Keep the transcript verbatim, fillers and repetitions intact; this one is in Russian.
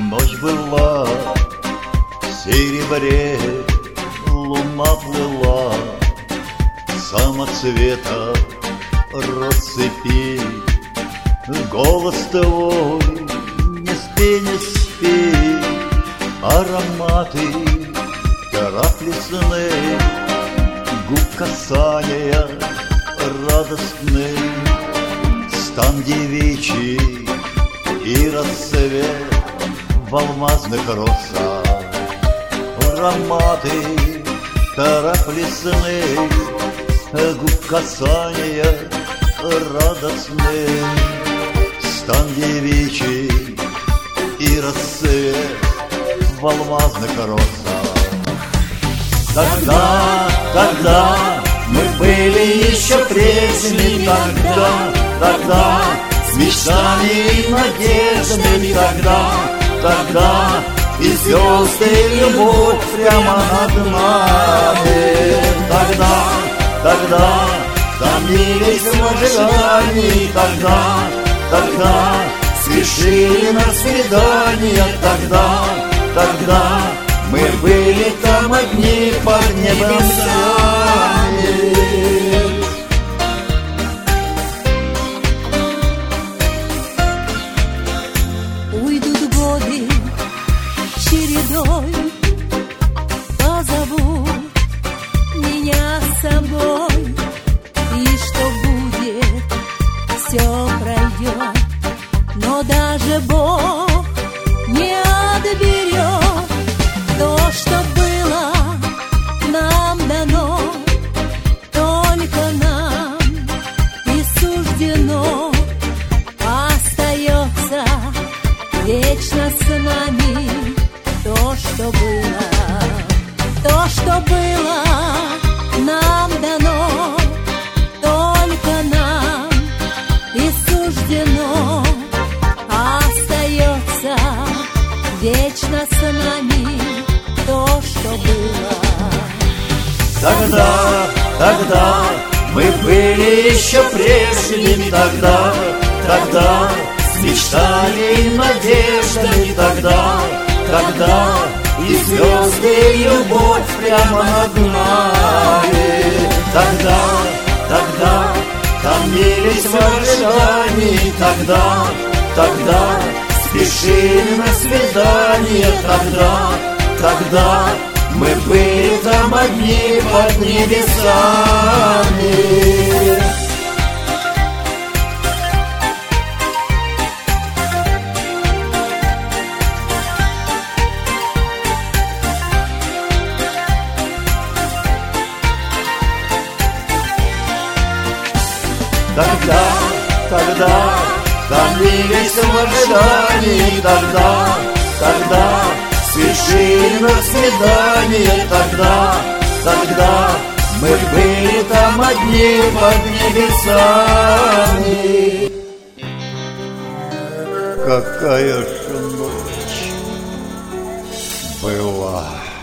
Ночь была в серебре, луна плыла, самоцветов россыпи. Голос твой, не спи, не спи, ароматы трав лесных, губ касания радостных, стан девичий и рассвет в алмазных росах. Ароматы трав лесных, губ касания радостных, стан девичий и рассвет в алмазных росах. Тогда, тогда мы были еще прежними, тогда, тогда с мечтами и надеждами, тогда, тогда и звезды, и любовь прямо над нами. Тогда, тогда томились в ожидании, тогда, тогда спешили на свидание, тогда, тогда мы были там одни под небесами. Уйдут годы чередой, позову меня с собой, и что будет, все пройдет, но даже Бог не отберет то, что было нам дано, только нам и суждено. Остается вечно с нами то, что было, то, что было нам дано, только нам и суждено. Остается вечно с нами то, что было. Тогда, тогда мы были еще прежними, тогда, тогда с мечтами и надеждами, тогда, тогда и звезды, и любовь прямо над нами. Тогда, тогда томились в ожидании, тогда, тогда спешили на свидание, тогда, тогда мы были там одни под небесами. Тогда, тогда томились в ожидании, тогда, тогда спешили на свидание, тогда, тогда мы были там одни под небесами. Какая же ночь была!